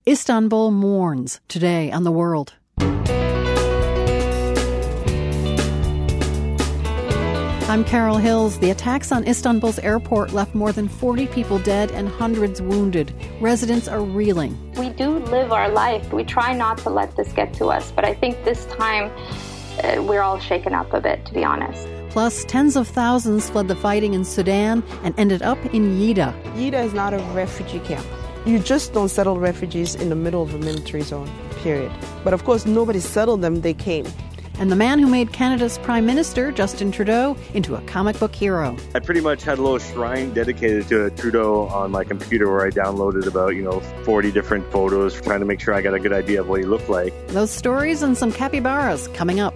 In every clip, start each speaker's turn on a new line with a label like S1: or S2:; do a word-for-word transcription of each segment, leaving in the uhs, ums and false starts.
S1: Istanbul mourns today on The World. I'm Carol Hills. The attacks on Istanbul's airport left more than forty people dead and hundreds wounded. Residents are reeling.
S2: We do live our life. We try not to let this get to us. But I think this time uh, we're all shaken up a bit, to be honest.
S1: Plus, tens of thousands fled the fighting in Sudan and ended up in Yida.
S3: Yida is not a refugee camp. You just don't settle refugees in the middle of a military zone, period. But of course, nobody settled them, they came.
S1: And the man who made Canada's Prime Minister, Justin Trudeau, into a comic book hero.
S4: I pretty much had a little shrine dedicated to Trudeau on my computer where I downloaded about, you know, forty different photos, trying to make sure I got a good idea of what he looked like.
S1: Those stories and some capybaras coming up.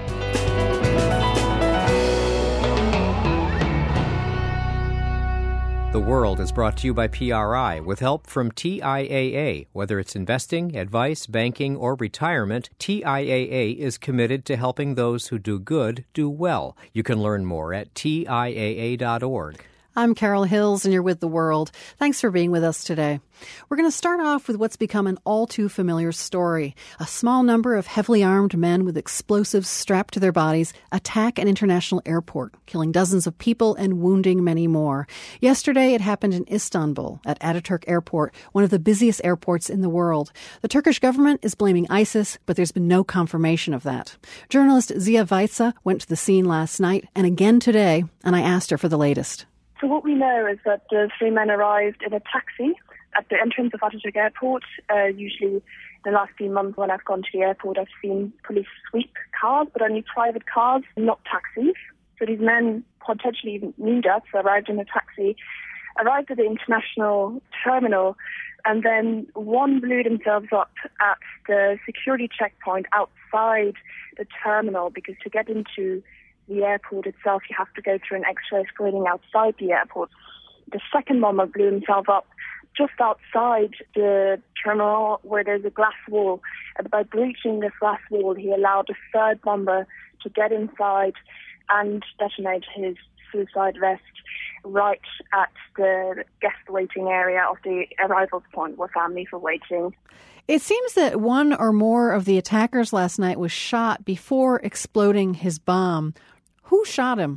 S5: The World is brought to you by P R I with help from T I A A. Whether it's investing, advice, banking, or retirement, T I A A is committed to helping those who do good do well. You can learn more at T I A A dot org.
S1: I'm Carol Hills, and you're with The World. Thanks for being with us today. We're going to start off with what's become an all-too-familiar story. A small number of heavily armed men with explosives strapped to their bodies attack an international airport, killing dozens of people and wounding many more. Yesterday, it happened in Istanbul, at Ataturk Airport, one of the busiest airports in the world. The Turkish government is blaming ISIS, but there's been no confirmation of that. Journalist Zia Vajsa went to the scene last night and again today, and I asked her for the latest.
S6: So what we know is that the three men arrived in a taxi at the entrance of Ataturk Airport. Uh, usually in the last few months when I've gone to the airport, I've seen police sweep cars, but only private cars, not taxis. So these men potentially even knew that, so arrived in a taxi, arrived at the international terminal, and then one blew themselves up at the security checkpoint outside the terminal, because to get into the airport itself, you have to go through an X-ray screening outside the airport. The second bomber blew himself up just outside the terminal where there's a glass wall. And by breaching this glass wall, he allowed the third bomber to get inside and detonate his suicide vest right at the guest waiting area of the arrivals point where families were waiting.
S1: It seems that one or more of the attackers last night was shot before exploding his bomb. Who shot him?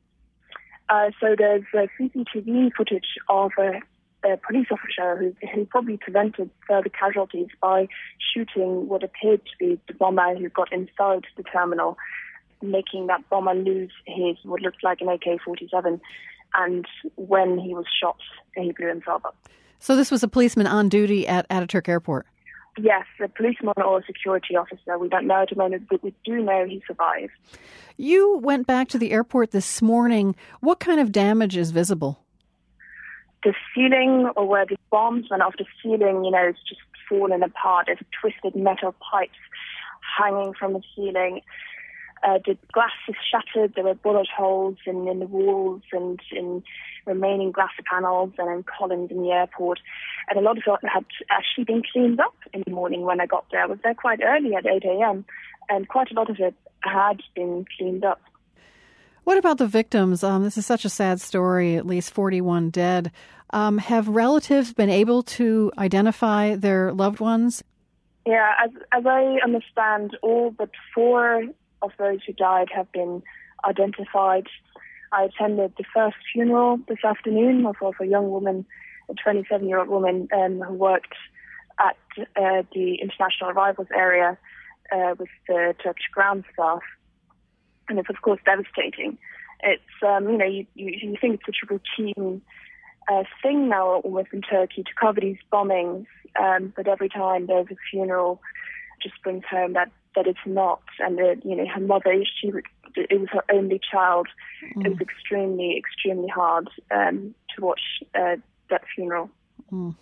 S6: Uh, so there's uh, C C T V footage of a, a police officer who, who probably prevented further casualties by shooting what appeared to be the bomber who got inside the terminal, making that bomber lose his what looked like an A K forty-seven. And when he was shot, he blew himself up.
S1: So this was a policeman on duty at Ataturk Airport?
S6: Yes, a policeman or a security officer. We don't know at the moment, but we do know he survived.
S1: You went back to the airport this morning. What kind of damage is visible?
S6: The ceiling, or where the bombs went off the ceiling, you know, it's just fallen apart. There's twisted metal pipes hanging from the ceiling. Uh, the glass is shattered. There were bullet holes in, in the walls and in remaining glass panels and in columns in the airport. And a lot of it had actually been cleaned up in the morning when I got there. I was there quite early at eight a.m. and quite a lot of it had been cleaned up.
S1: What about the victims? Um, this is such a sad story, at least forty-one dead. Um, have relatives been able to identify their loved ones?
S6: Yeah, as, as I understand, all but four of those who died have been identified. I attended the first funeral this afternoon of, of a young woman, a twenty-seven-year-old woman um, who worked at uh, the international arrivals area uh, with the Turkish ground staff. And it's, of course, devastating. It's, um, you know, you, you, you think it's such a routine uh, thing now almost in Turkey to cover these bombings, um, but every time there's a funeral, it just brings home that that it's not. And, uh, you know, her mother, she it was her only child. Mm. It was extremely, extremely hard um, to watch uh, that funeral.
S1: Mm.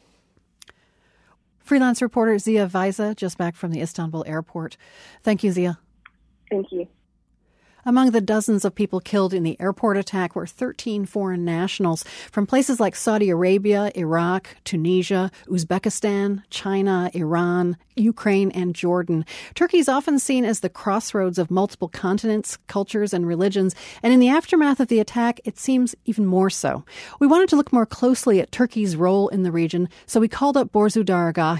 S1: Freelance reporter Zia Vajsa, just back from the Istanbul airport. Thank you, Zia.
S6: Thank you.
S1: Among the dozens of people killed in the airport attack were thirteen foreign nationals from places like Saudi Arabia, Iraq, Tunisia, Uzbekistan, China, Iran, Ukraine, and Jordan. Turkey is often seen as the crossroads of multiple continents, cultures, and religions, and in the aftermath of the attack, it seems even more so. We wanted to look more closely at Turkey's role in the region, so we called up Borzu Daragahi.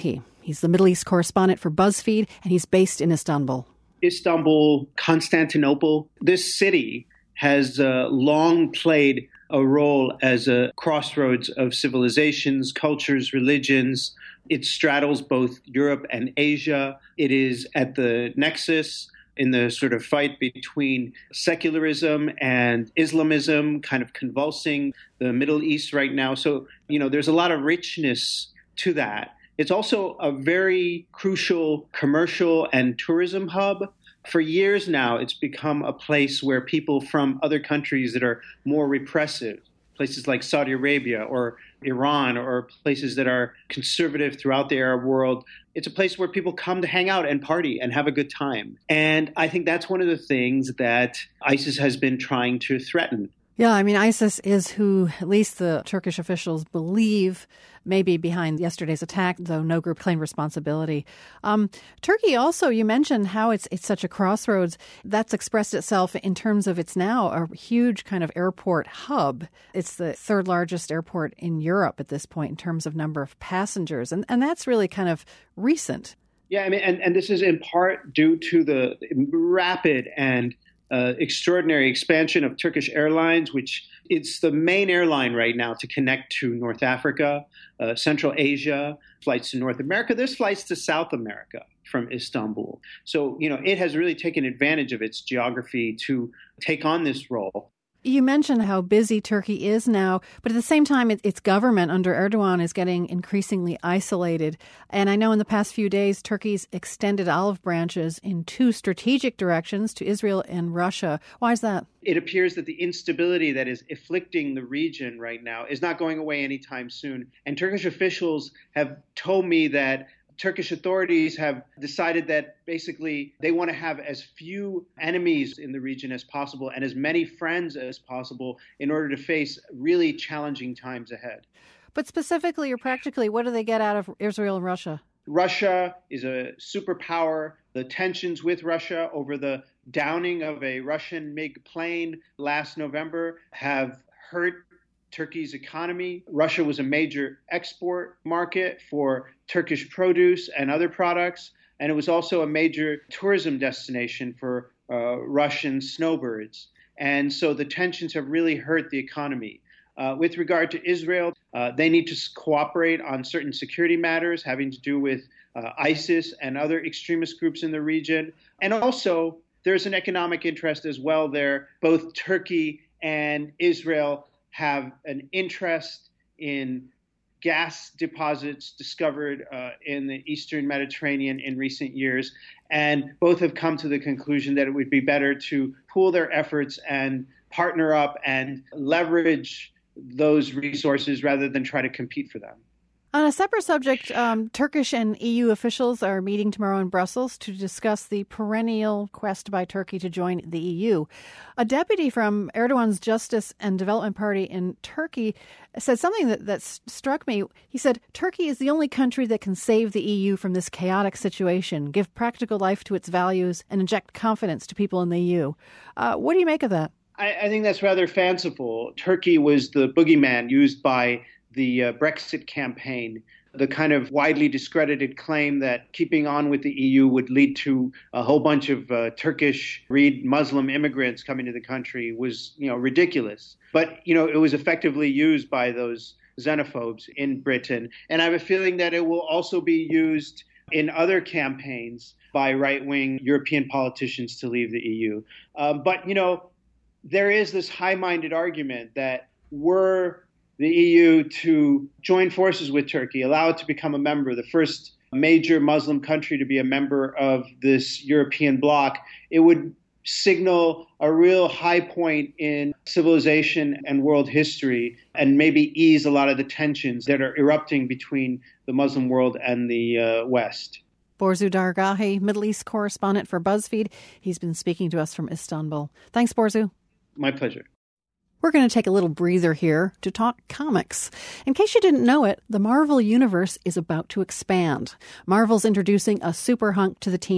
S1: He's the Middle East correspondent for BuzzFeed, and he's based in Istanbul.
S7: Istanbul, Constantinople, this city has uh, long played a role as a crossroads of civilizations, cultures, religions. It straddles both Europe and Asia. It is at the nexus in the sort of fight between secularism and Islamism, kind of convulsing the Middle East right now. So, you know, there's a lot of richness to that. It's also a very crucial commercial and tourism hub. For years now, it's become a place where people from other countries that are more repressive, places like Saudi Arabia or Iran or places that are conservative throughout the Arab world, it's a place where people come to hang out and party and have a good time. And I think that's one of the things that ISIS has been trying to threaten.
S1: Yeah, I mean, ISIS is who at least the Turkish officials believe may be behind yesterday's attack, though no group claimed responsibility. Um, Turkey also, you mentioned how it's it's such a crossroads. That's expressed itself in terms of it's now a huge kind of airport hub. It's the third largest airport in Europe at this point in terms of number of passengers. And, and that's really kind of recent.
S7: Yeah, I mean, and, and this is in part due to the rapid and Uh, extraordinary expansion of Turkish Airlines, which it's the main airline right now to connect to North Africa, uh, Central Asia, flights to North America. There's flights to South America from Istanbul. So, you know, it has really taken advantage of its geography to take on this role.
S1: You mentioned how busy Turkey is now, but at the same time, it, its government under Erdogan is getting increasingly isolated. And I know in the past few days, Turkey's extended olive branches in two strategic directions to Israel and Russia. Why is that?
S7: It appears that the instability that is afflicting the region right now is not going away anytime soon. And Turkish officials have told me that Turkish authorities have decided that basically they want to have as few enemies in the region as possible and as many friends as possible in order to face really challenging times ahead.
S1: But specifically or practically, what do they get out of Israel and Russia?
S7: Russia is a superpower. The tensions with Russia over the downing of a Russian MiG plane last November have hurt Turkey's economy. Russia was a major export market for Turkish produce and other products, and it was also a major tourism destination for uh, Russian snowbirds. And so the tensions have really hurt the economy. Uh, with regard to Israel, uh, they need to cooperate on certain security matters having to do with uh, ISIS and other extremist groups in the region. And also, there's an economic interest as well there. Both Turkey and Israel have an interest in gas deposits discovered uh, in the Eastern Mediterranean in recent years. And both have come to the conclusion that it would be better to pool their efforts and partner up and leverage those resources rather than try to compete for them.
S1: On a separate subject, um, Turkish and E U officials are meeting tomorrow in Brussels to discuss the perennial quest by Turkey to join the E U. A deputy from Erdogan's Justice and Development Party in Turkey said something that, that struck me. He said, Turkey is the only country that can save the E U from this chaotic situation, give practical life to its values, and inject confidence to people in the E U. Uh, what do you make of that?
S7: I, I think that's rather fanciful. Turkey was the boogeyman used by the uh, Brexit campaign, the kind of widely discredited claim that keeping on with the E U would lead to a whole bunch of uh, Turkish, read Muslim immigrants coming to the country was, you know, ridiculous. But, you know, it was effectively used by those xenophobes in Britain. And I have a feeling that it will also be used in other campaigns by right-wing European politicians to leave the E U. Um, but, you know, there is this high-minded argument that were the E U to join forces with Turkey, allow it to become a member, the first major Muslim country to be a member of this European bloc, it would signal a real high point in civilization and world history and maybe ease a lot of the tensions that are erupting between the Muslim world and the uh, West.
S1: Borzu Dargahi, Middle East correspondent for BuzzFeed. He's been speaking to us from Istanbul. Thanks, Borzu.
S7: My pleasure.
S1: We're going to take a little breather here to talk comics. In case you didn't know it, the Marvel Universe is about to expand. Marvel's introducing a super hunk to the team.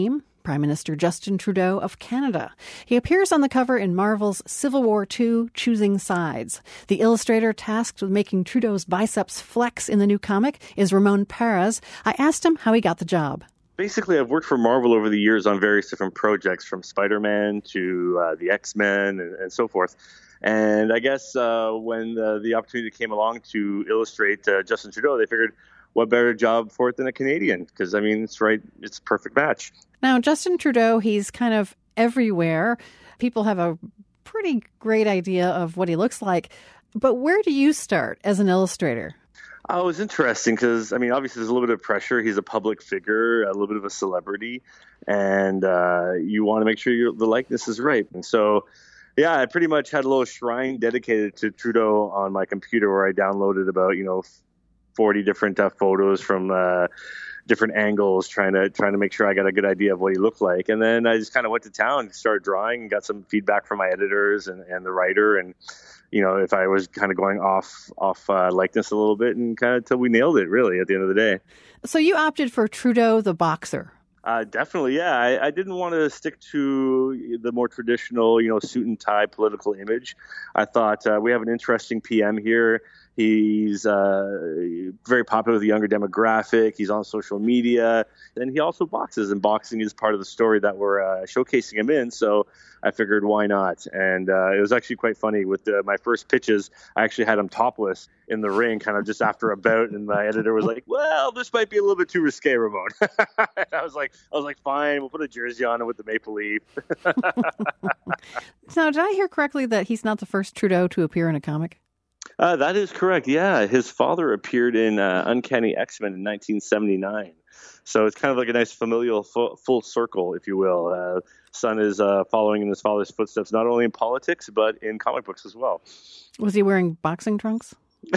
S1: Prime Minister Justin Trudeau of Canada. He appears on the cover in Marvel's Civil War two, Choosing Sides. The illustrator tasked with making Trudeau's biceps flex in the new comic is Ramon Perez. I asked him how he got the job.
S4: Basically, I've worked for Marvel over the years on various different projects, from Spider-Man to uh, the X-Men and, and so forth. And I guess uh, when uh, the opportunity came along to illustrate uh, Justin Trudeau, they figured, what better job for it than a Canadian? Because, I mean, it's right, it's a perfect match.
S1: Now, Justin Trudeau, he's kind of everywhere. People have a pretty great idea of what he looks like. But where do you start as an illustrator?
S4: Oh, it was interesting because, I mean, obviously there's a little bit of pressure. He's a public figure, a little bit of a celebrity, and uh, you want to make sure you're, the likeness is right. And so, yeah, I pretty much had a little shrine dedicated to Trudeau on my computer where I downloaded about, you know, forty different uh, photos from uh, different angles, trying to trying to make sure I got a good idea of what he looked like. And then I just kind of went to town, started drawing, and got some feedback from my editors and, and the writer, and you know, if I was kind of going off off uh, likeness a little bit, and kind of until we nailed it, really, at the end of the day.
S1: So you opted for Trudeau the boxer.
S4: Uh, definitely, yeah. I, I didn't want to stick to the more traditional, you know, suit and tie political image. I thought uh, we have an interesting P M here. He's uh, very popular with the younger demographic. He's on social media. And he also boxes, and boxing is part of the story that we're uh, showcasing him in. So I figured, why not? And uh, it was actually quite funny. With the, my first pitches, I actually had him topless in the ring, kind of just after a bout. And my editor was like, well, this might be a little bit too risque, Ramon. I was like, I was like, fine, we'll put a jersey on him with the maple leaf.
S1: Now, did I hear correctly that he's not the first Trudeau to appear in a comic?
S4: Uh, that is correct. Yeah, his father appeared in uh, Uncanny X-Men in nineteen seventy-nine. So it's kind of like a nice familial full, full circle, if you will. Uh, son is uh, following in his father's footsteps, not only in politics, but in comic books as well.
S1: Was he wearing boxing trunks?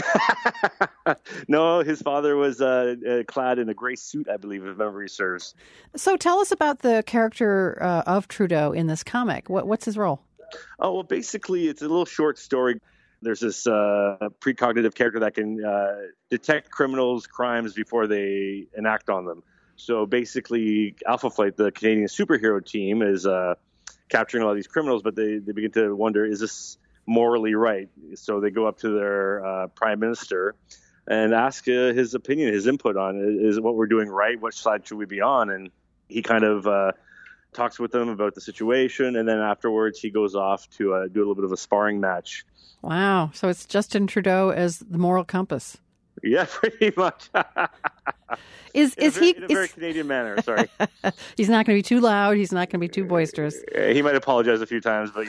S4: No, his father was uh, uh, clad in a gray suit, I believe, if memory serves.
S1: So tell us about the character uh, of Trudeau in this comic. What, what's his role?
S4: Oh, well, basically, it's a little short story. There's this uh, precognitive character that can uh, detect criminals' crimes before they enact on them. So basically, Alpha Flight, the Canadian superhero team, is uh, capturing a lot of these criminals, but they, they begin to wonder, is this morally right? So they go up to their uh, prime minister and ask uh, his opinion, his input on, is what we're doing right? Which side should we be on? And he kind of uh, talks with them about the situation, and then afterwards he goes off to uh, do a little bit of a sparring match.
S1: Wow. So it's Justin Trudeau as the moral compass.
S4: Yeah, pretty much.
S1: Is
S4: in
S1: is
S4: a very,
S1: he
S4: in a
S1: is,
S4: very Canadian manner? Sorry.
S1: He's not going to be too loud. He's not going to be too boisterous.
S4: He might apologize a few times, but you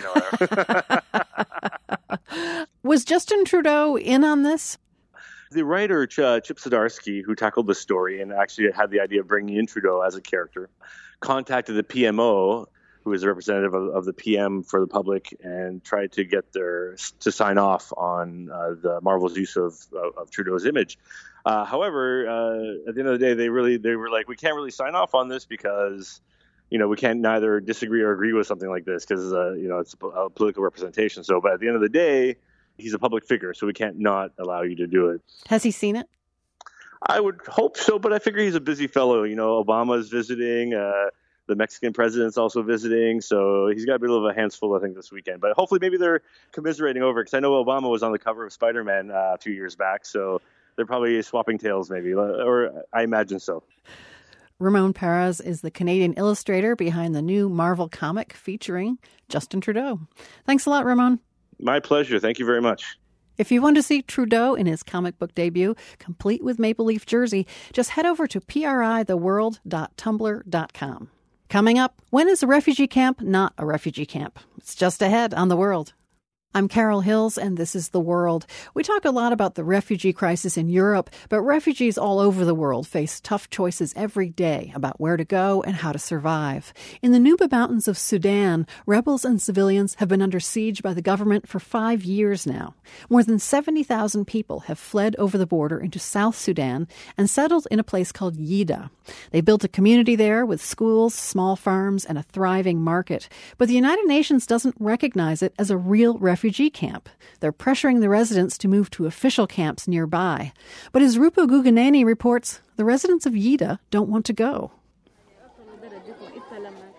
S4: know.
S1: Was Justin Trudeau in on this?
S4: The writer Ch- uh, Chip Zdarsky, who tackled the story and actually had the idea of bringing in Trudeau as a character, contacted the P M O, who is a representative of, of the P M for the public, and tried to get their to sign off on uh, the Marvel's use of, of, of Trudeau's image. Uh, however, uh, at the end of the day, they really they were like, we can't really sign off on this because, you know, we can't neither disagree or agree with something like this because uh, you know, it's a, a political representation. So, but at the end of the day, he's a public figure, so we can't not allow you to do it.
S1: Has he seen it?
S4: I would hope so, but I figure he's a busy fellow. You know, Obama's visiting. Uh, The Mexican president's also visiting, so he's got a bit of a hands full, I think, this weekend. But hopefully maybe they're commiserating over, because I know Obama was on the cover of Spider-Man uh, a few years back, so they're probably swapping tails maybe, or I imagine so.
S1: Ramon Perez is the Canadian illustrator behind the new Marvel comic featuring Justin Trudeau. Thanks a lot, Ramon.
S4: My pleasure. Thank you very much.
S1: If you want to see Trudeau in his comic book debut, complete with Maple Leaf jersey, just head over to p r i the world dot tumblr dot com. Coming up, when is a refugee camp not a refugee camp? It's just ahead on The World. I'm Carol Hills, and this is The World. We talk a lot about the refugee crisis in Europe, but refugees all over the world face tough choices every day about where to go and how to survive. In the Nuba Mountains of Sudan, rebels and civilians have been under siege by the government for five years now. More than seventy thousand people have fled over the border into South Sudan and settled in a place called Yida. They built a community there with schools, small farms, and a thriving market. But the United Nations doesn't recognize it as a real refugee refugee camp. They're pressuring the residents to move to official camps nearby. But as Rupa Guganeni reports, the residents of Yida don't want to go.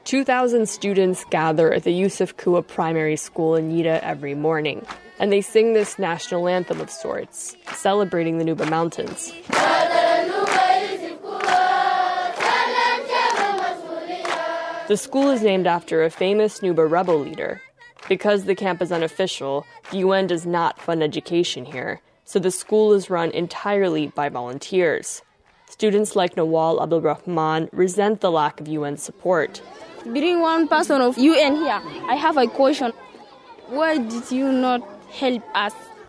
S8: two thousand students gather at the Yusuf Kua Primary School in Yida every morning, and they sing this national anthem of sorts, celebrating the Nuba Mountains. The school is named after a famous Nuba rebel leader. Because the camp is unofficial, the U N does not fund education here, so the school is run entirely by volunteers. Students like Nawal Abdul Rahman resent the lack of U N support.
S9: Being one person of U N here, I have a question. Why did you not help us?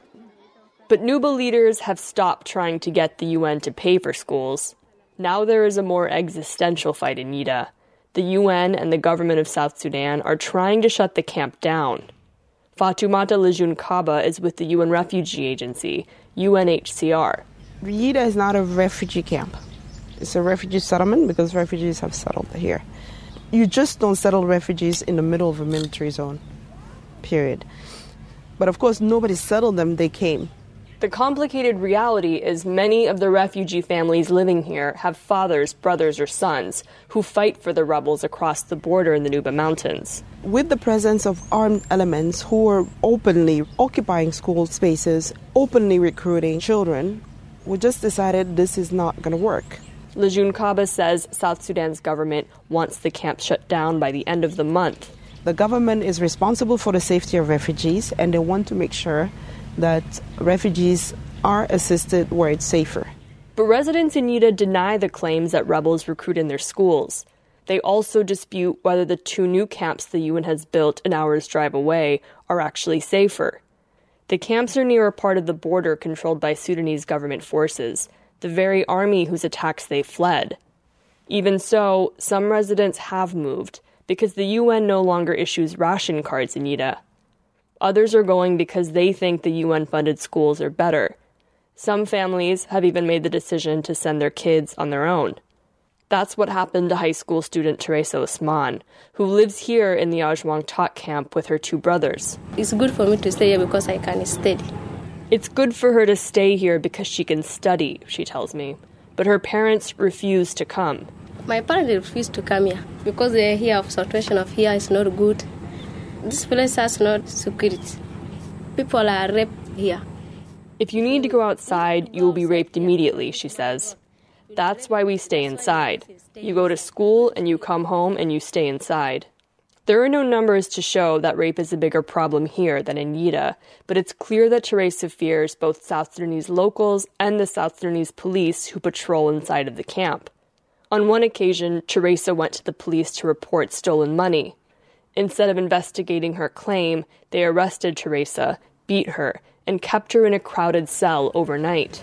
S8: But Nuba leaders have stopped trying to get the U N to pay for schools. Now there is a more existential fight in Yida. The U N and the government of South Sudan are trying to shut the camp down. Fatoumata Lejeune Kaba is with the U N Refugee Agency, U N H C R.
S3: Yida is not a refugee camp. It's a refugee settlement because refugees have settled here. You just don't settle refugees in the middle of a military zone, period. But of course, nobody settled them, they came.
S8: The complicated reality is many of the refugee families living here have fathers, brothers, or sons who fight for the rebels across the border in the Nuba Mountains.
S3: With the presence of armed elements who are openly occupying school spaces, openly recruiting children, we just decided this is not going to work.
S8: Lejeune Kaba says South Sudan's government wants the camp shut down by the end of the month.
S3: The government is responsible for the safety of refugees, and they want to make sure that refugees are assisted where it's safer.
S8: But residents in Yida deny the claims that rebels recruit in their schools. They also dispute whether the two new camps the U N has built an hour's drive away are actually safer. The camps are near a part of the border controlled by Sudanese government forces, the very army whose attacks they fled. Even so, some residents have moved because the U N no longer issues ration cards in Yida. Others are going because they think the U N-funded schools are better. Some families have even made the decision to send their kids on their own. That's what happened to high school student Teresa Osman, who lives here in the Ajwang Tok camp with her two brothers.
S9: It's good for me to stay here because I can study.
S8: It's good for her to stay here because she can study, she tells me. But her parents refuse to come.
S9: My parents refuse to come here because they hear of situation of here is not good. This place has not security. People are raped here.
S8: If you need to go outside, you will be raped immediately, she says. That's why we stay inside. You go to school and you come home and you stay inside. There are no numbers to show that rape is a bigger problem here than in Yida, but it's clear that Teresa fears both South Sudanese locals and the South Sudanese police who patrol inside of the camp. On one occasion, Teresa went to the police to report stolen money. Instead of investigating her claim, they arrested Teresa, beat her, and kept her in a crowded cell overnight.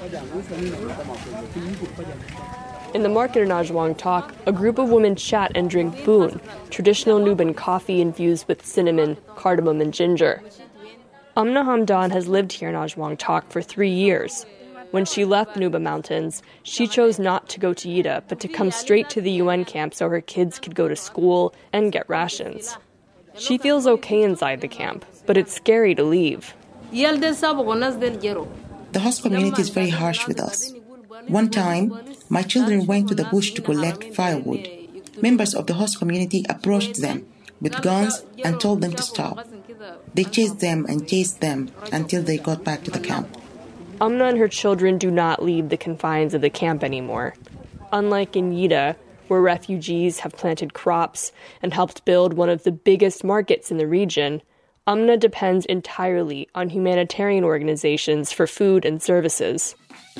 S8: In the market in Ajwang Tok, a group of women chat and drink boon, traditional Nubian coffee infused with cinnamon, cardamom, and ginger. Amna Hamdan has lived here in Ajwang Tok for three years. When she left the Nuba Mountains, she chose not to go to Yida, but to come straight to the U N camp so her kids could go to school and get rations. She feels okay inside the camp, but it's scary to leave.
S10: The host community is very harsh with us. One time, my children went to the bush to collect firewood. Members of the host community approached them with guns and told them to stop. They chased them and chased them until they got back to the camp.
S8: Amna and her children do not leave the confines of the camp anymore. Unlike in Yida, where refugees have planted crops and helped build one of the biggest markets in the region, Amna depends entirely on humanitarian organizations for food and services.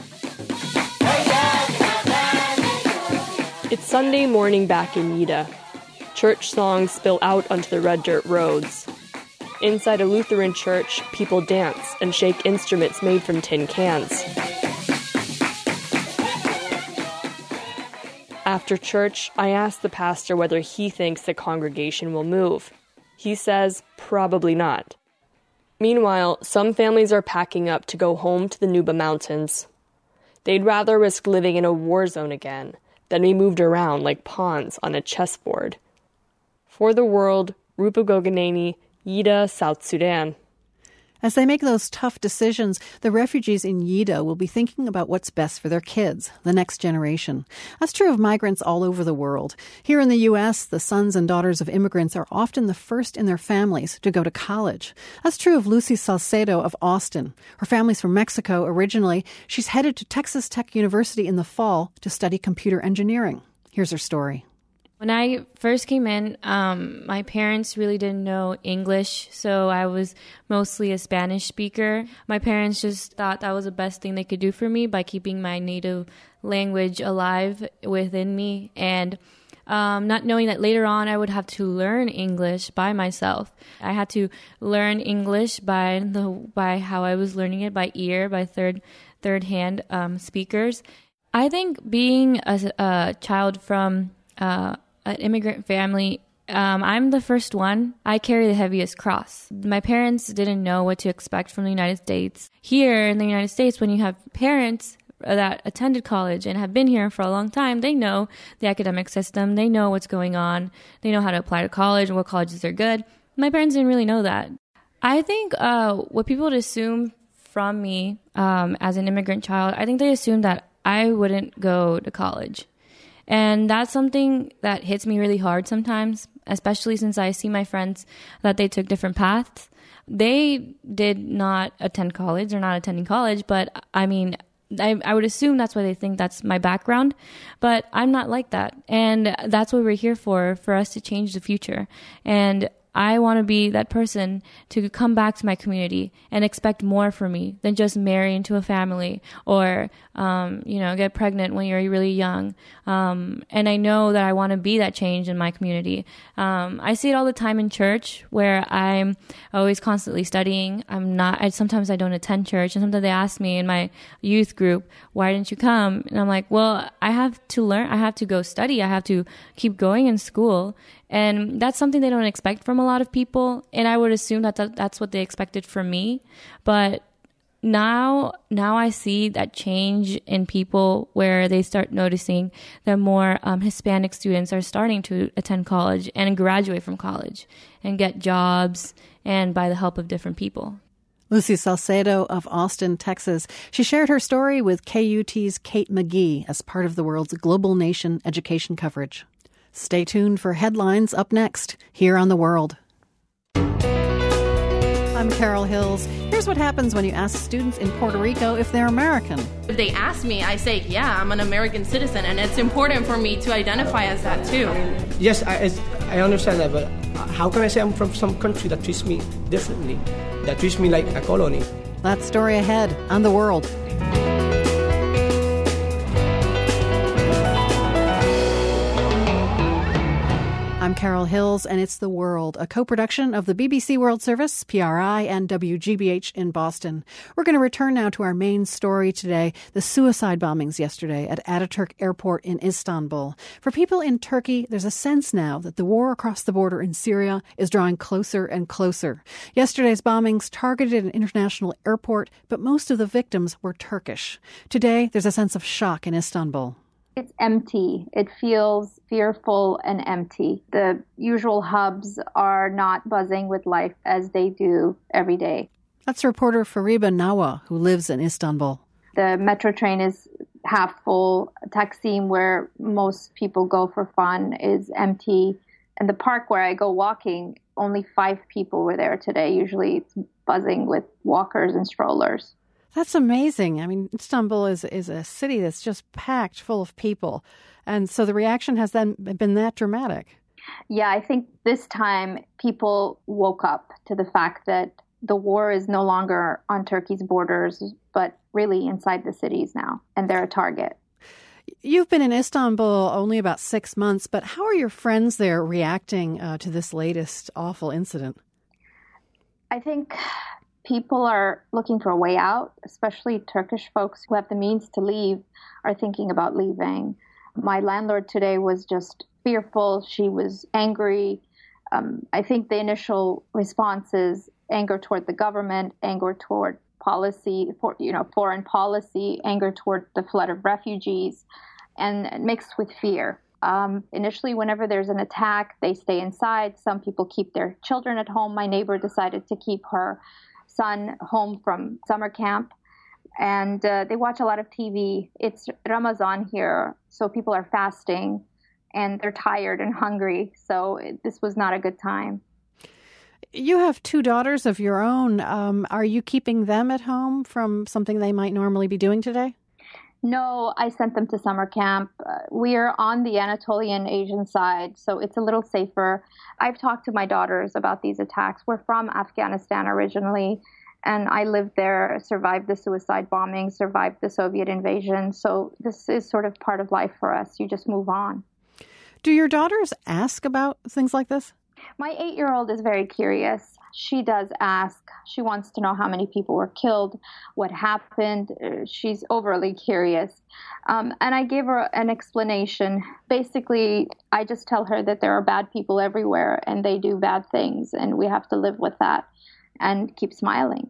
S8: It's Sunday morning back in Yida. Church songs spill out onto the red dirt roads. Inside a Lutheran church, people dance and shake instruments made from tin cans. After church, I ask the pastor whether he thinks the congregation will move. He says probably not. Meanwhile, some families are packing up to go home to the Nuba Mountains. They'd rather risk living in a war zone again than be moved around like pawns on a chessboard. For the World, Rupa Goganeni, Yida, South Sudan.
S1: As they make those tough decisions, the refugees in Yida will be thinking about what's best for their kids, the next generation. That's true of migrants all over the world. Here in the U S, the sons and daughters of immigrants are often the first in their families to go to college. That's true of Lucy Salcedo of Austin. Her family's from Mexico originally. She's headed to Texas Tech University in the fall to study computer engineering. Here's her story.
S11: When I first came in, um, my parents really didn't know English, so I was mostly a Spanish speaker. My parents just thought that was the best thing they could do for me by keeping my native language alive within me, and um, not knowing that later on I would have to learn English by myself. I had to learn English by the by how I was learning it, by ear, by third third hand um, speakers. I think being a, a child from uh, an immigrant family, um, I'm the first one. I carry the heaviest cross. My parents didn't know what to expect from the United States. Here in the United States, when you have parents that attended college and have been here for a long time, they know the academic system. They know what's going on. They know how to apply to college and what colleges are good. My parents didn't really know that. I think uh, what people would assume from me um, as an immigrant child, I think they assumed that I wouldn't go to college. And that's something that hits me really hard sometimes, especially since I see my friends that they took different paths. They did not attend college. They're not attending college, but I mean, I, I would assume that's why they think that's my background, but I'm not like that. And that's what we're here for, for us to change the future. And I want to be that person to come back to my community and expect more from me than just marry into a family or, um, you know, get pregnant when you're really young. Um, and I know that I want to be that change in my community. Um, I see it all the time in church where I'm always constantly studying. I'm not, I, sometimes I don't attend church, and sometimes they ask me in my youth group, why didn't you come? And I'm like, well, I have to learn. I have to go study. I have to keep going in school. And that's something they don't expect from a lot of people. And I would assume that th- that's what they expected from me. But now, now I see that change in people where they start noticing that more um, Hispanic students are starting to attend college and graduate from college and get jobs, and by the help of different people.
S1: Lucy Salcedo of Austin, Texas. She shared her story with K U T's Kate McGee as part of the world's Global Nation education coverage. Stay tuned for headlines up next here on The World. I'm Carol Hills. Here's what happens when you ask students in Puerto Rico if they're American.
S12: If they ask me, I say, yeah, I'm an American citizen, and it's important for me to identify as that too.
S13: Yes, I, I understand that, but how can I say I'm from some country that treats me differently, that treats me like a colony?
S1: That story ahead on The World. I'm Carol Hills, and it's The World, a co-production of the B B C World Service, P R I, and W G B H in Boston. We're going to return now to our main story today, the suicide bombings yesterday at Ataturk Airport in Istanbul. For people in Turkey, there's a sense now that the war across the border in Syria is drawing closer and closer. Yesterday's bombings targeted an international airport, but most of the victims were Turkish. Today, there's a sense of shock in Istanbul.
S2: It's empty. It feels fearful and empty. The usual hubs are not buzzing with life as they do every day.
S1: That's reporter Fariba Nawa, who lives in Istanbul.
S2: The metro train is half full. Taksim, where most people go for fun, is empty. And the park where I go walking, only five people were there today. Usually it's buzzing with walkers and strollers.
S1: That's amazing. I mean, Istanbul is is a city that's just packed full of people. And so the reaction has then been that dramatic.
S2: Yeah, I think this time people woke up to the fact that the war is no longer on Turkey's borders, but really inside the cities now, and they're a target.
S1: You've been in Istanbul only about six months, but how are your friends there reacting uh, to this latest awful incident?
S2: I think people are looking for a way out, especially Turkish folks who have the means to leave are thinking about leaving. My landlord today was just fearful. She was angry. Um, I think the initial response is anger toward the government, anger toward policy, for, you know, foreign policy, anger toward the flood of refugees, and mixed with fear. Um, initially, whenever there's an attack, they stay inside. Some people keep their children at home. My neighbor decided to keep her son home from summer camp, and uh, they watch a lot of T V. It's Ramadan here, so people are fasting, and they're tired and hungry, so it, this was not a good time.
S1: You have two daughters of your own. Um, are you keeping them at home from something they might normally be doing today?
S2: No, I sent them to summer camp. Uh, we are on the Anatolian Asian side, so it's a little safer. I've talked to my daughters about these attacks. We're from Afghanistan originally, and I lived there, survived the suicide bombing, survived the Soviet invasion. So this is sort of part of life for us. You just move on.
S1: Do your daughters ask about things like this?
S2: My eight-year-old is very curious. She does ask. She wants to know how many people were killed, what happened. She's overly curious. Um, and I give her an explanation. Basically, I just tell her that there are bad people everywhere and they do bad things, and we have to live with that and keep smiling.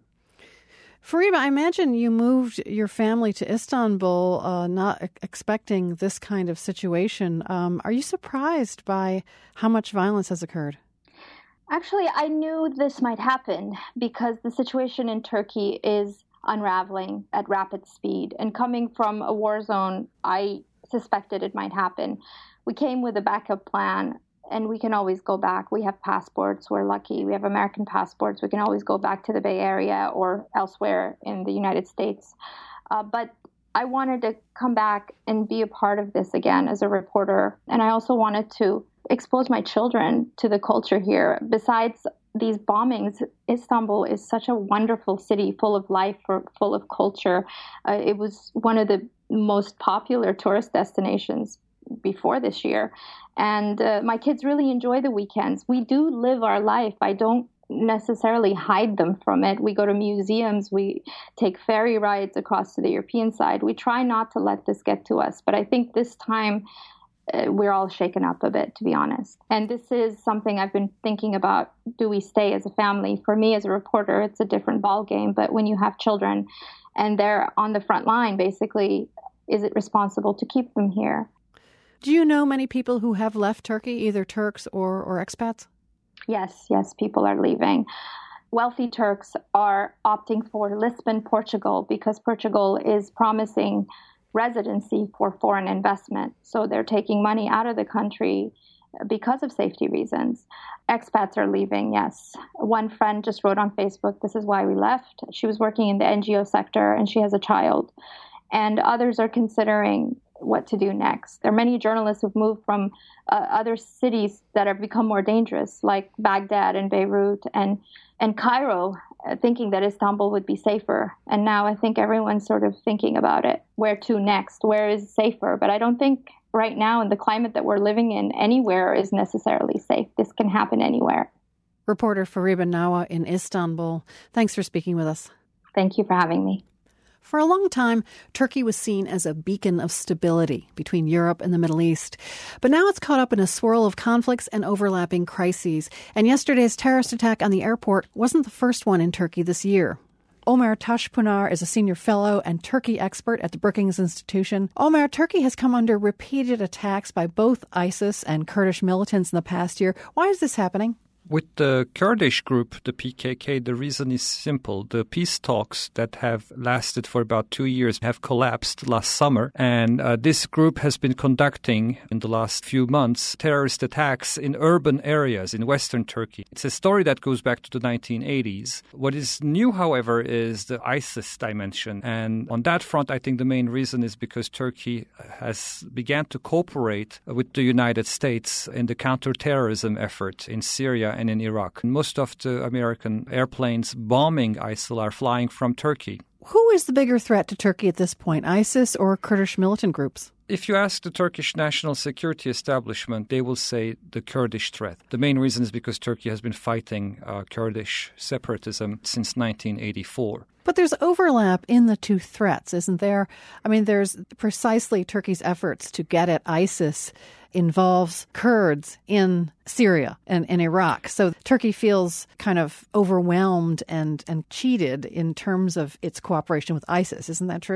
S1: Fariba, I imagine you moved your family to Istanbul uh, not expecting this kind of situation. Um, are you surprised by how much violence has occurred?
S2: Actually, I knew this might happen because the situation in Turkey is unraveling at rapid speed. And coming from a war zone, I suspected it might happen. We came with a backup plan, and we can always go back. We have passports. We're lucky. We have American passports. We can always go back to the Bay Area or elsewhere in the United States. Uh, but I wanted to come back and be a part of this again as a reporter. And I also wanted to expose my children to the culture here. Besides these bombings, Istanbul is such a wonderful city, full of life, full of culture. Uh, it was one of the most popular tourist destinations before this year. And uh, my kids really enjoy the weekends. We do live our life. I don't necessarily hide them from it. We go to museums. We take ferry rides across to the European side. We try not to let this get to us. But I think this time uh, we're all shaken up a bit, to be honest. And this is something I've been thinking about. Do we stay as a family? For me as a reporter, it's a different ballgame. But when you have children and they're on the front line, basically, is it responsible to keep them here?
S1: Do you know many people who have left Turkey, either Turks or, or expats?
S2: Yes, yes, people are leaving. Wealthy Turks are opting for Lisbon, Portugal, because Portugal is promising residency for foreign investment. So they're taking money out of the country because of safety reasons. Expats are leaving, yes. One friend just wrote on Facebook, "This is why we left." She was working in the N G O sector and she has a child. And others are considering what to do next. There are many journalists who've moved from uh, other cities that have become more dangerous, like Baghdad and Beirut and, and Cairo, uh, thinking that Istanbul would be safer. And now I think everyone's sort of thinking about it. Where to next? Where is safer? But I don't think right now in the climate that we're living in, anywhere is necessarily safe. This can happen anywhere.
S1: Reporter Fariba Nawa in Istanbul. Thanks for speaking with us.
S2: Thank you for having me.
S1: For a long time, Turkey was seen as a beacon of stability between Europe and the Middle East. But now it's caught up in a swirl of conflicts and overlapping crises. And yesterday's terrorist attack on the airport wasn't the first one in Turkey this year. Omer Tashpunar is a senior fellow and Turkey expert at the Brookings Institution. Omer, Turkey has come under repeated attacks by both ISIS and Kurdish militants in the past year. Why is this happening?
S14: With the Kurdish group, the P K K, the reason is simple. The peace talks that have lasted for about two years have collapsed last summer. And uh, this group has been conducting, in the last few months, terrorist attacks in urban areas in western Turkey. It's a story that goes back to the nineteen eighties. What is new, however, is the ISIS dimension. And on that front, I think the main reason is because Turkey has began to cooperate with the United States in the counterterrorism effort in Syria and in Iraq. Most of the American airplanes bombing ISIL are flying from Turkey.
S1: Who is the bigger threat to Turkey at this point, ISIS or Kurdish militant groups?
S14: If you ask the Turkish national security establishment, they will say the Kurdish threat. The main reason is because Turkey has been fighting uh, Kurdish separatism since nineteen eighty-four.
S1: But there's overlap in the two threats, isn't there? I mean, there's precisely Turkey's efforts to get at ISIS involves Kurds in Syria and in Iraq. So Turkey feels kind of overwhelmed and, and cheated in terms of its cooperation with ISIS. Isn't that true?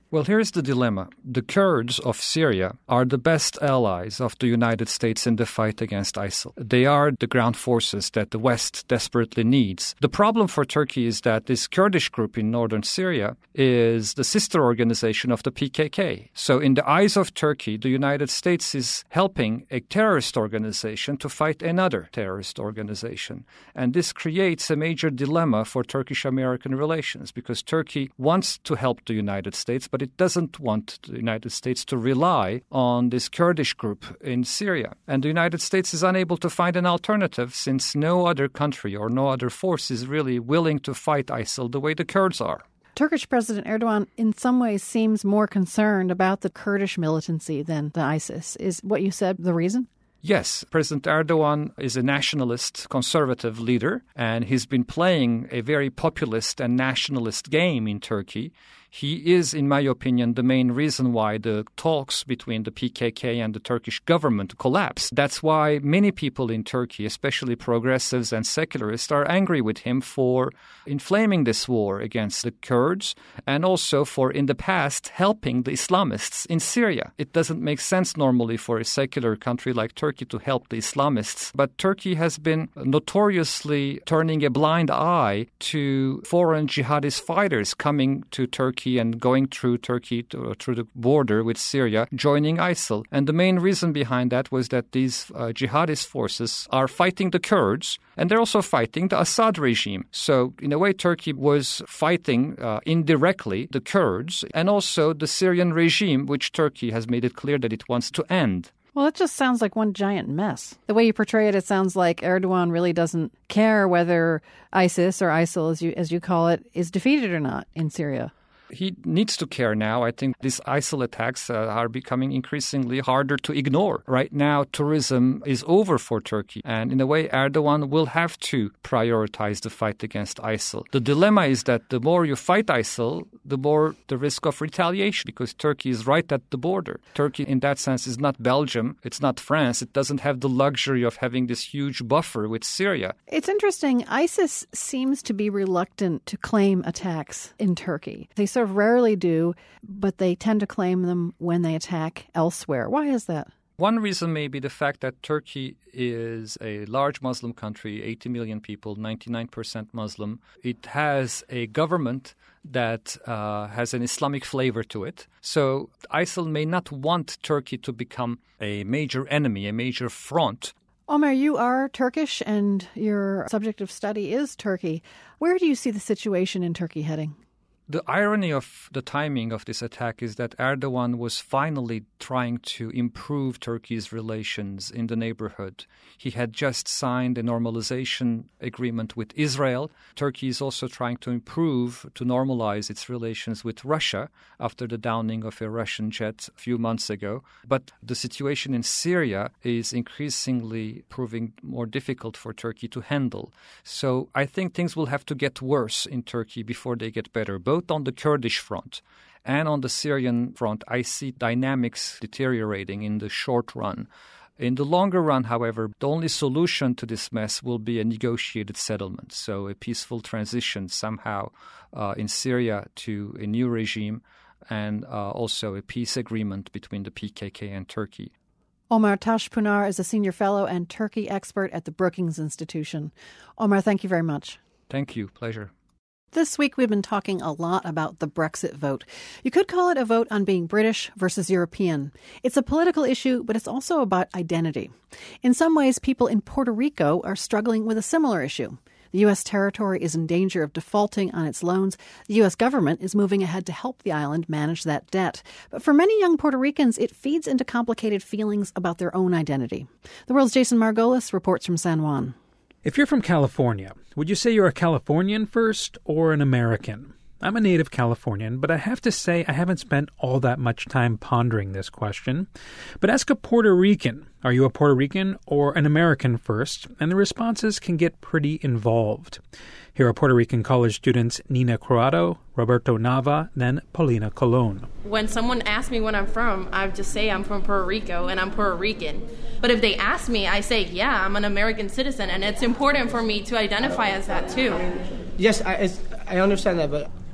S14: Well, here's the dilemma. The Kurds of Syria are the best allies of the United States in the fight against ISIL. They are the ground forces that the West desperately needs. The problem for Turkey is that this Kurdish group in northern Syria is the sister organization of the P K K. So in the eyes of Turkey, the United States is helping a terrorist organization to fight another terrorist organization. And this creates a major dilemma for Turkish-American relations because Turkey wants to help the United States, but it doesn't want the United States to rely on this Kurdish group in Syria. And the United States is unable to find an alternative since no other country or no other force is really willing to fight ISIL the way the Kurds are.
S1: Turkish President Erdogan in some ways seems more concerned about the Kurdish militancy than the ISIS. Is what you said the reason?
S14: Yes, President Erdogan is a nationalist, conservative leader, and he's been playing a very populist and nationalist game in Turkey. He is, in my opinion, the main reason why the talks between the P K K and the Turkish government collapsed. That's why many people in Turkey, especially progressives and secularists, are angry with him for inflaming this war against the Kurds and also for, in the past, helping the Islamists in Syria. It doesn't make sense normally for a secular country like Turkey to help the Islamists, but Turkey has been notoriously turning a blind eye to foreign jihadist fighters coming to Turkey and going through Turkey, to, through the border with Syria, joining ISIL. And the main reason behind that was that these uh, jihadist forces are fighting the Kurds, and they're also fighting the Assad regime. So, in a way, Turkey was fighting uh, indirectly the Kurds and also the Syrian regime, which Turkey has made it clear that it wants to end.
S1: Well, it just sounds like one giant mess. The way you portray it, it sounds like Erdogan really doesn't care whether ISIS or ISIL, as you as you call it, is defeated or not in Syria.
S14: He needs to care now. I think these ISIL attacks uh, are becoming increasingly harder to ignore. Right now, tourism is over for Turkey. And in a way, Erdogan will have to prioritize the fight against ISIL. The dilemma is that the more you fight ISIL, the more the risk of retaliation, because Turkey is right at the border. Turkey, in that sense, is not Belgium. It's not France. It doesn't have the luxury of having this huge buffer with Syria.
S1: It's interesting. ISIS seems to be reluctant to claim attacks in Turkey. They sort of rarely do, but they tend to claim them when they attack elsewhere. Why is that?
S14: One reason may be the fact that Turkey is a large Muslim country, eighty million people, ninety-nine percent Muslim. It has a government that uh, has an Islamic flavor to it. So ISIL may not want Turkey to become a major enemy, a major front.
S1: Omer, you are Turkish and your subject of study is Turkey. Where do you see the situation in Turkey heading?
S14: The irony of the timing of this attack is that Erdogan was finally trying to improve Turkey's relations in the neighborhood. He had just signed a normalization agreement with Israel. Turkey is also trying to improve, to normalize its relations with Russia after the downing of a Russian jet a few months ago. But the situation in Syria is increasingly proving more difficult for Turkey to handle. So I think things will have to get worse in Turkey before they get better. Both Both on the Kurdish front and on the Syrian front, I see dynamics deteriorating in the short run. In the longer run, however, the only solution to this mess will be a negotiated settlement, so a peaceful transition somehow uh, in Syria to a new regime and uh, also a peace agreement between the P K K and Turkey.
S1: Omer Tashpınar is a senior fellow and Turkey expert at the Brookings Institution. Omer, thank you very much.
S14: Thank you. Pleasure.
S1: This week, we've been talking a lot about the Brexit vote. You could call it a vote on being British versus European. It's a political issue, but it's also about identity. In some ways, people in Puerto Rico are struggling with a similar issue. The U S territory is in danger of defaulting on its loans. The U S government is moving ahead to help the island manage that debt. But for many young Puerto Ricans, it feeds into complicated feelings about their own identity. The World's Jason Margolis reports from San Juan.
S15: If you're from California, would you say you're a Californian first or an American? I'm a native Californian, but I have to say I haven't spent all that much time pondering this question. But ask a Puerto Rican, are you a Puerto Rican or an American first? And the responses can get pretty involved. Here are Puerto Rican college students Nina Corrado, Roberto Nava, then Paulina Colon.
S12: When someone asks me when I'm from, I just say I'm from Puerto Rico and I'm Puerto Rican. But if they ask me, I say, yeah, I'm an American citizen, and it's important for me to identify as that too.
S13: Yes, I, I understand that, but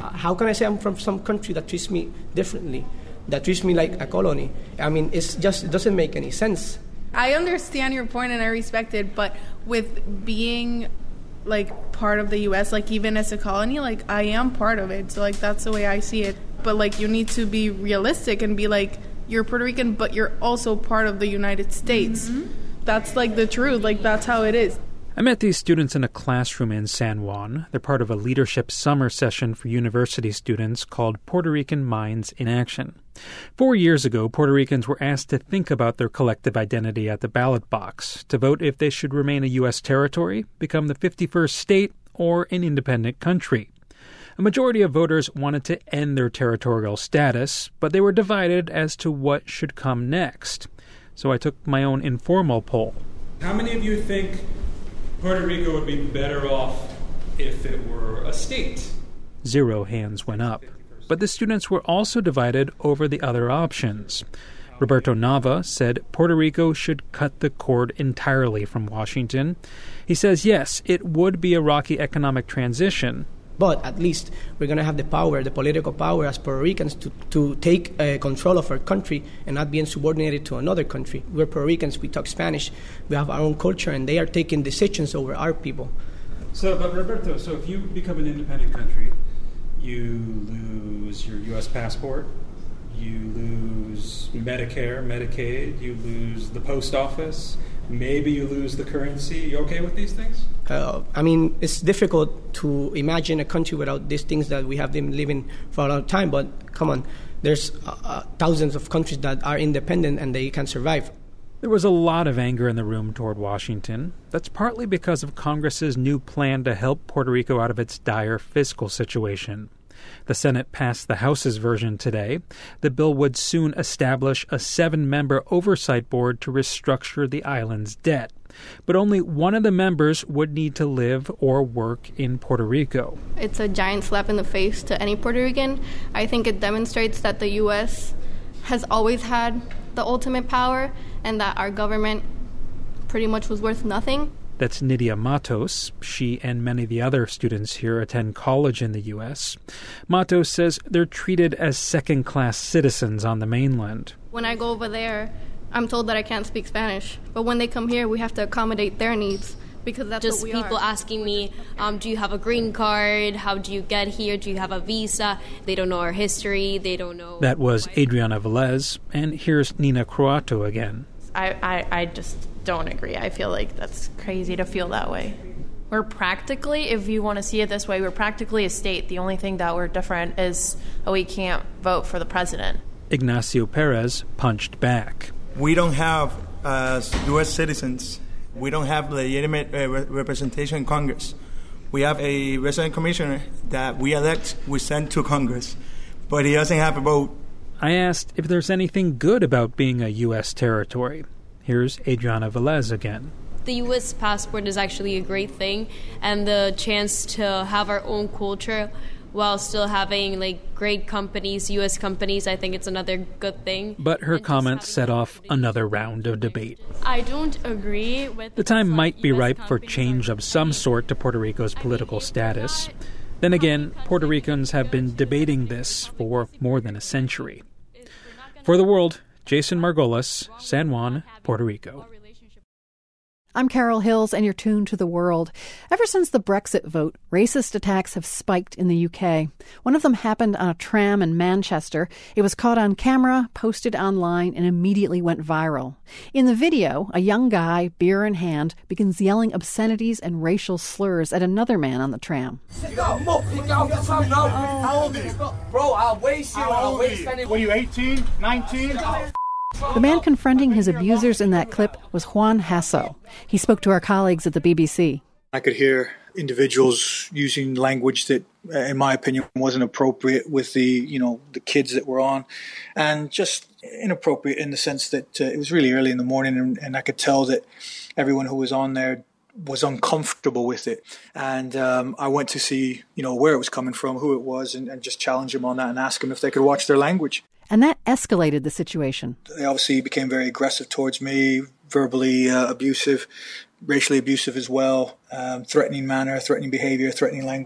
S13: Uh, how can I say I'm from some country that treats me differently, that treats me like a colony? I mean, it's just, it doesn't make any sense.
S16: I understand your point and I respect it, but with being like part of the U S, like even as a colony, like I am part of it. So like that's the way I see it. But like you need to be realistic and be like, you're Puerto Rican, but you're also part of the United States. Mm-hmm. That's like the truth. Like that's how it is.
S15: I met these students in a classroom in San Juan. They're part of a leadership summer session for university students called Puerto Rican Minds in Action. Four years ago, Puerto Ricans were asked to think about their collective identity at the ballot box, to vote if they should remain a U S territory, become the fifty-first state, or an independent country. A majority of voters wanted to end their territorial status, but they were divided as to what should come next. So I took my own informal poll. How many of you think Puerto Rico would be better off if it were a state? Zero hands went up. But the students were also divided over the other options. Roberto Nava said Puerto Rico should cut the cord entirely from Washington. He says, yes, it would be a rocky economic transition.
S13: But at least we're going to have the power, the political power as Puerto Ricans to, to take uh, control of our country and not being subordinated to another country. We're Puerto Ricans, we talk Spanish, we have our own culture, and they are taking decisions over our people.
S15: So, but Roberto, so if you become an independent country, you lose your U S passport, you lose Medicare, Medicaid, you lose the post office, maybe you lose the currency. You okay with these things?
S13: Uh, I mean, it's difficult to imagine a country without these things that we have been living for a long time, but come on, there's uh, uh, thousands of countries that are independent and they can survive.
S15: There was a lot of anger in the room toward Washington. That's partly because of Congress's new plan to help Puerto Rico out of its dire fiscal situation. The Senate passed the House's version today. The bill would soon establish a seven-member oversight board to restructure the island's debt. But only one of the members would need to live or work in Puerto Rico.
S17: It's a giant slap in the face to any Puerto Rican. I think it demonstrates that the U S has always had the ultimate power and that our government pretty much was worth nothing.
S15: That's Nydia Matos. She and many of the other students here attend college in the U S. Matos says they're treated as second-class citizens on the mainland.
S17: When I go over there, I'm told that I can't speak Spanish. But when they come here, we have to accommodate their needs because that's
S18: Just
S17: what we
S18: people
S17: are.
S18: asking me, um, do you have a green card? How do you get here? Do you have a visa? They don't know our history. They don't know.
S15: That was Adriana Velez. And here's Nina Croato again.
S12: I, I, I just don't agree. I feel like that's crazy to feel that way. We're practically, if you want to see it this way, we're practically a state. The only thing that we're different is that we can't vote for the president.
S15: Ignacio Perez punched back.
S19: We don't have, as U S citizens, we don't have legitimate uh, re- representation in Congress. We have a resident commissioner that we elect, we send to Congress, but he doesn't have a vote.
S15: I asked if there's anything good about being a U S territory. Here's Adriana Velez again.
S18: The U S passport is actually a great thing, and the chance to have our own culture while still having like great companies, U S companies, I think it's another good thing.
S15: But her comments set off another round of debate.
S12: I don't agree with
S15: the time might be ripe for change of some sort to Puerto Rico's political status. Then again, Puerto Ricans have been debating this for more than a century. For The World, Jason Margolis, San Juan, Puerto Rico.
S1: I'm Carol Hills, and you're tuned to The World. Ever since the Brexit vote, racist attacks have spiked in the U K. One of them happened on a tram in Manchester. It was caught on camera, posted online, and immediately went viral. In the video, a young guy, beer in hand, begins yelling obscenities and racial slurs at another man on the tram.
S20: How old are you? Bro, I'll waste you. I'll waste any. What are you, eighteen? nineteen?
S1: The man confronting his abusers in that clip was Juan Hasso. He spoke to our colleagues at the B B C.
S21: I could hear individuals using language that, in my opinion, wasn't appropriate with the, you know, the kids that were on, and just inappropriate in the sense that uh, it was really early in the morning, and, and I could tell that everyone who was on there was uncomfortable with it. And um, I went to see, you know, where it was coming from, who it was, and, and just challenge them on that and ask them if they could watch their language.
S1: And that escalated the situation.
S21: They obviously became very aggressive towards me, verbally uh, abusive, racially abusive as well, um, threatening manner, threatening behavior, threatening language.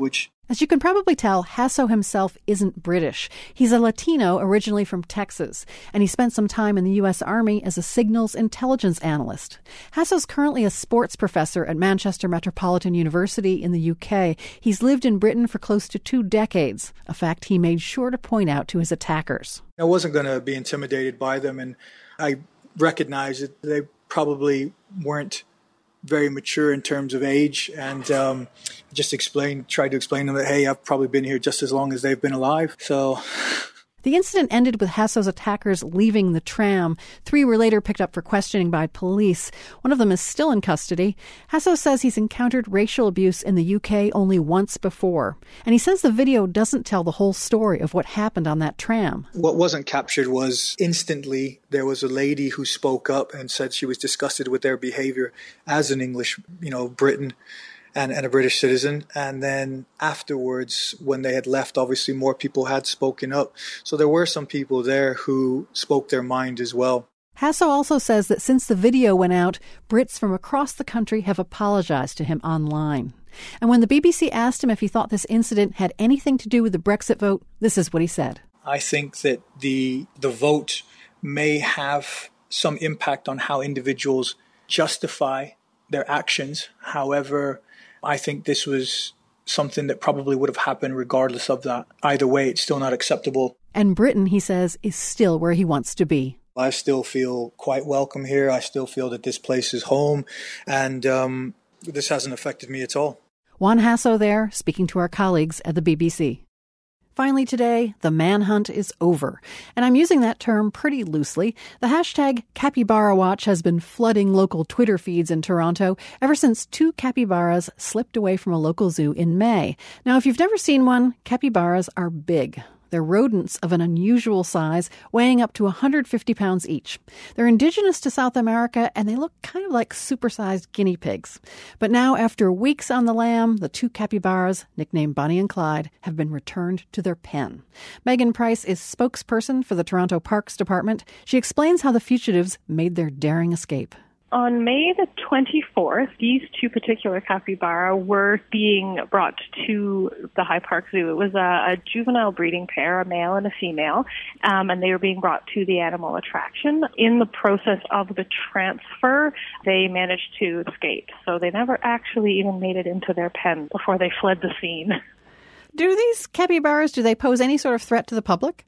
S1: As you can probably tell, Hasso himself isn't British. He's a Latino originally from Texas, and he spent some time in the U S Army as a signals intelligence analyst. Hasso's currently a sports professor at Manchester Metropolitan University in the U K. He's lived in Britain for close to two decades, a fact he made sure to point out to his attackers.
S21: I wasn't going to be intimidated by them, and I recognized that they probably weren't very mature in terms of age, and um, just explained, tried to explain to them that, hey, I've probably been here just as long as they've been alive. So
S1: the incident ended with Hasso's attackers leaving the tram. Three were later picked up for questioning by police. One of them is still in custody. Hasso says he's encountered racial abuse in the U K only once before. And he says the video doesn't tell the whole story of what happened on that tram.
S21: What wasn't captured was instantly there was a lady who spoke up and said she was disgusted with their behavior as an English, you know, Briton. And, and a British citizen. And then afterwards, when they had left, obviously more people had spoken up. So there were some people there who spoke their mind as well.
S1: Hasso also says that since the video went out, Brits from across the country have apologized to him online. And when the B B C asked him if he thought this incident had anything to do with the Brexit vote, this is what he said.
S21: I think that the the vote may have some impact on how individuals justify their actions. However, I think this was something that probably would have happened regardless of that. Either way, it's still not acceptable.
S1: And Britain, he says, is still where he wants to be.
S21: I still feel quite welcome here. I still feel that this place is home. And um, this hasn't affected me at all.
S1: Juan Hasso there, speaking to our colleagues at the B B C. Finally today, the manhunt is over. And I'm using that term pretty loosely. The hashtag Capybara Watch has been flooding local Twitter feeds in Toronto ever since two capybaras slipped away from a local zoo in May. Now, if you've never seen one, capybaras are big. They're rodents of an unusual size, weighing up to one hundred fifty pounds each. They're indigenous to South America, and they look kind of like supersized guinea pigs. But now, after weeks on the lam, the two capybaras, nicknamed Bonnie and Clyde, have been returned to their pen. Megan Price is spokesperson for the Toronto Parks Department. She explains how the fugitives made their daring escape.
S5: On May the twenty-fourth, these two particular capybara were being brought to the High Park Zoo. It was a, a juvenile breeding pair, a male and a female, um, and they were being brought to the animal attraction. In the process of the transfer, they managed to escape. So they never actually even made it into their pen before they fled the scene.
S1: Do these capybaras, do they pose any sort of threat to the public?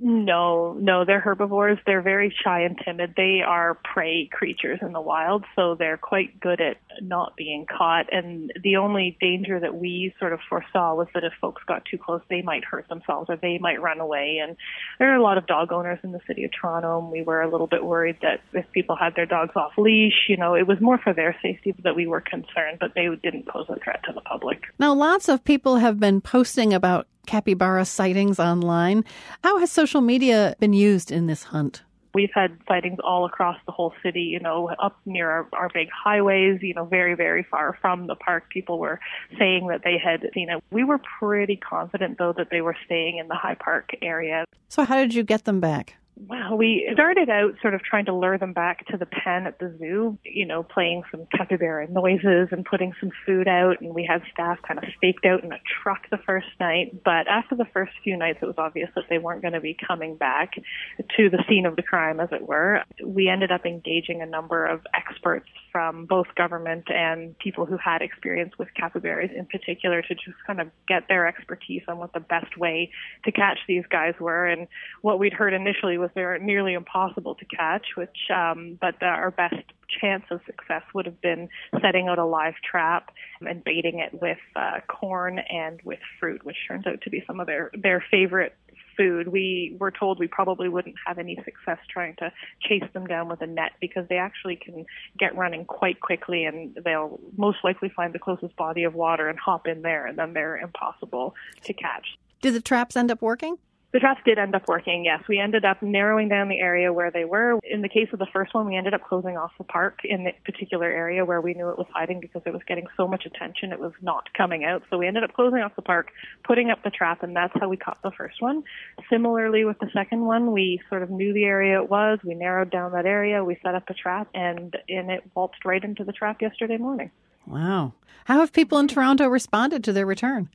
S5: No, no, they're herbivores. They're very shy and timid. They are prey creatures in the wild, so they're quite good at not being caught. And the only danger that we sort of foresaw was that if folks got too close, they might hurt themselves or they might run away. And there are a lot of dog owners in the city of Toronto, and we were a little bit worried that if people had their dogs off leash, you know, it was more for their safety that we were concerned, but they didn't pose a threat to the public.
S1: Now, lots of people have been posting about capybara sightings online. How has social media been used in this hunt?
S5: We've had sightings all across the whole city, you know, up near our, our big highways, you know, very, very far from the park. People were saying that they had seen it. We were pretty confident, though, that they were staying in the High Park area.
S1: So how did you get them back?
S5: Well, we started out sort of trying to lure them back to the pen at the zoo, you know, playing some capybara noises and putting some food out. And we had staff kind of staked out in a truck the first night. But after the first few nights, it was obvious that they weren't going to be coming back to the scene of the crime, as it were. We ended up engaging a number of experts from both government and people who had experience with capybaras in particular to just kind of get their expertise on what the best way to catch these guys were. And what we'd heard initially was they're nearly impossible to catch, which um, but the, our best chance of success would have been setting out a live trap and baiting it with uh, corn and with fruit, which turns out to be some of their, their favorite food. We were told we probably wouldn't have any success trying to chase them down with a net because they actually can get running quite quickly, and they'll most likely find the closest body of water and hop in there, and then they're impossible to catch.
S1: Did the traps end up working?
S5: The traps did end up working, yes. We ended up narrowing down the area where they were. In the case of the first one, we ended up closing off the park in the particular area where we knew it was hiding because it was getting so much attention, it was not coming out. So we ended up closing off the park, putting up the trap, and that's how we caught the first one. Similarly, with the second one, we sort of knew the area it was. We narrowed down that area. We set up a trap, and, and it waltzed right into the trap yesterday morning.
S1: Wow. How have people in Toronto responded to their return?
S5: I think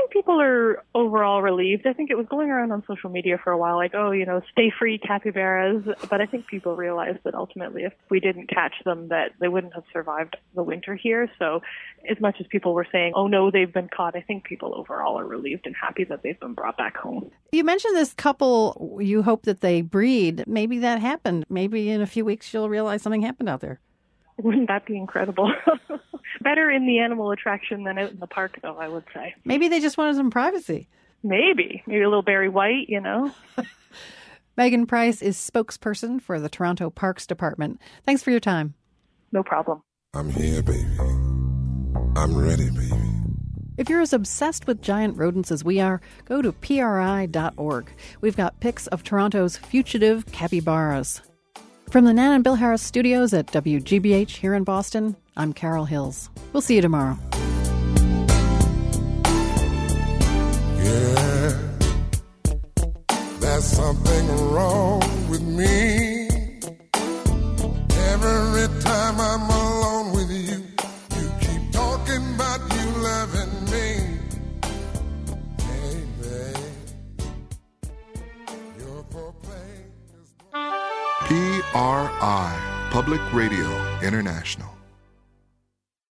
S5: think people are overall relieved. I think it was going around on social media for a while, like, oh, you know, stay free capybaras. But I think people realized that ultimately if we didn't catch them, that they wouldn't have survived the winter here. So as much as people were saying, oh, no, they've been caught, I think people overall are relieved and happy that they've been brought back home.
S1: You mentioned this couple, you hope that they breed. Maybe that happened. Maybe in a few weeks you'll realize something happened out there.
S5: Wouldn't that be incredible? Better in the animal attraction than out in the park, though, I would say.
S1: Maybe they just wanted some privacy.
S5: Maybe. Maybe a little Barry White, you know.
S1: Megan Price is spokesperson for the Toronto Parks Department. Thanks for your time.
S5: No problem.
S6: I'm here, baby. I'm ready, baby.
S1: If you're as obsessed with giant rodents as we are, go to P R I dot org. We've got pics of Toronto's fugitive capybaras. From the Nan and Bill Harris studios at W G B H here in Boston, I'm Carol Hills. We'll see you tomorrow.
S6: Yeah, there's something wrong with me. Every time I'm alone with you, you keep talking about you loving me. Hey, babe, your foreplay is...
S22: P R I, Public Radio International.